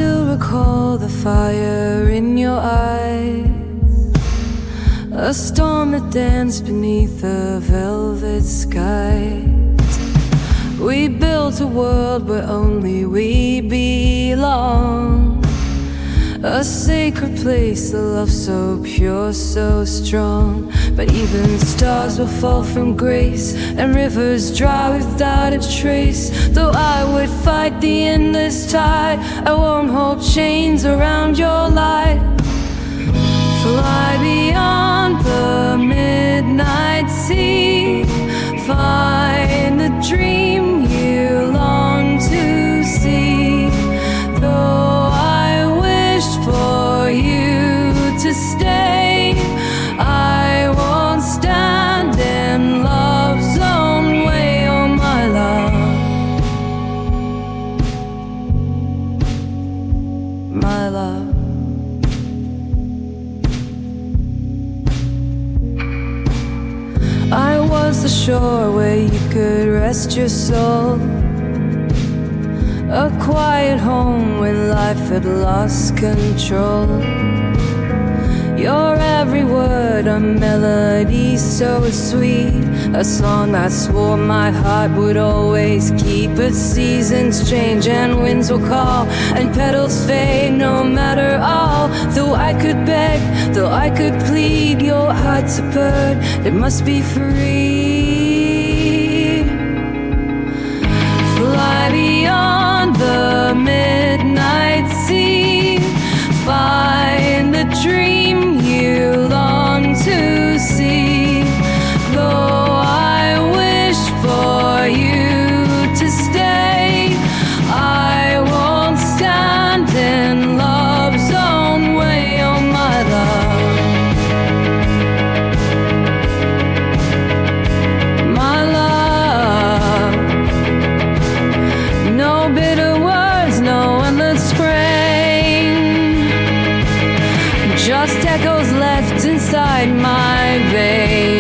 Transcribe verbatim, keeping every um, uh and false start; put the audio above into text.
still recall the fire in your eyes, a storm that danced beneath the velvet skies. We built a world where only we belong, a sacred place, a love so pure, so strong. But even stars will fall from grace, and rivers dry without a trace. Though I would fight the endless tide, I won't hold chains around your light. Fly beyond the midnight sea, find the dream you long to see. Though I wished for you to stay, I won't stand in love's own way. Oh my love, my love. I was the shore where you could rest your soul, a quiet home when life had lost control. Your every word a melody so sweet, a song I swore my heart would always keep. But seasons change and winds will call, and petals fade no matter all. Though I could beg, though I could plead, your heart's a bird, it must be free. Fly beyond the midnight sea, find the dream you long to see. Though I wish for you to stay, I won't stand in love's own way. Oh my love, my love. No bitter words, no endless rain, just echoes left inside my veins.